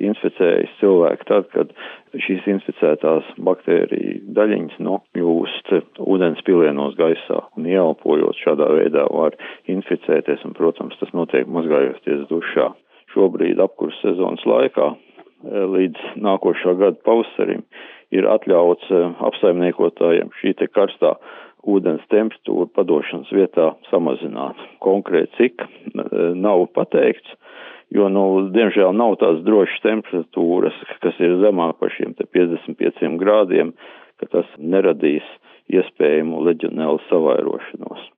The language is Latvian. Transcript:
inficējas cilvēku tad, kad šīs inficētās baktēriju daļiņas nokļūst ūdens pilienos gaisā un ieelpojot šādā veidā var inficēties un, protams, tas notiek mazgājoties dušā. Šobrīd apkurses sezonas laikā līdz nākošā gada pavasarim ir atļauts apsaimniekotājiem šī te karstā ūdens temperatūra padošanas vietā samazināt. Konkrēti cik nav pateikts, jo, diemžēl nav tās drošas temperatūras, kas ir zemāk par šiem 55 grādiem, ka tas neradīs iespējamu leģionēlu savairošanos.